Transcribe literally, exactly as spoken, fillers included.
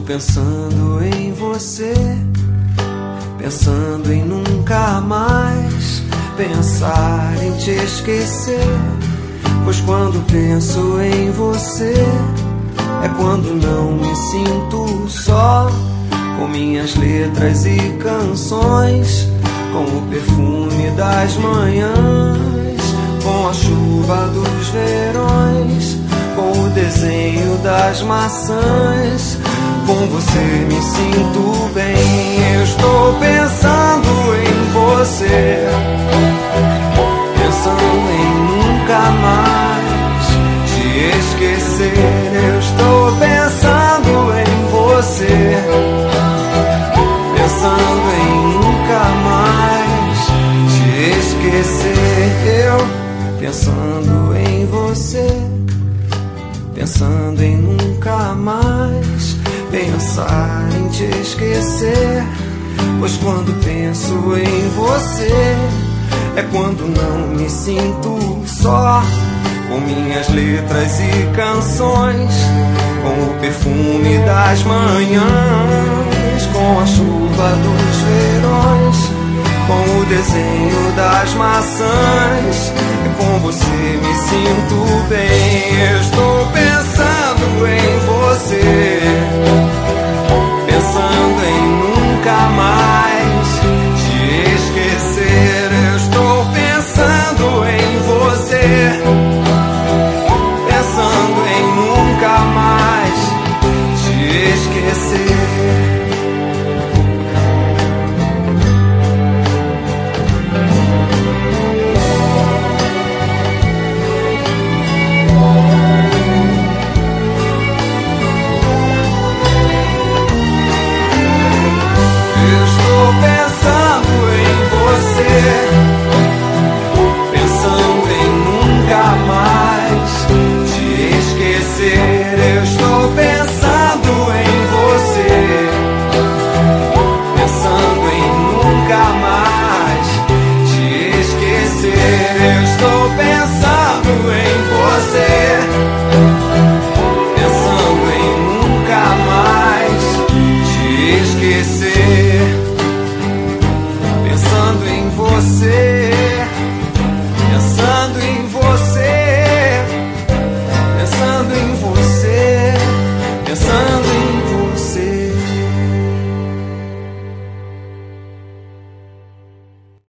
pensando em você, pensando em nunca mais pensar em te esquecer. Pois quando penso em você é quando não me sinto só, com minhas letras e canções, com o perfume das manhãs, com a chuva dos verões, com o desenho das maçãs. Com você me sinto bem. Eu estou pensando em você, pensando em nunca mais te esquecer. Eu estou pensando em você, pensando em nunca mais te esquecer. Eu pensando em você, pensando em nunca mais pensar em te esquecer. Pois quando penso em você é quando não me sinto só, com minhas letras e canções, com o perfume das manhãs, com a chuva dos verões, com o desenho das maçãs. E com você me sinto bem. Eu estou pensando em você, pensando em nunca mais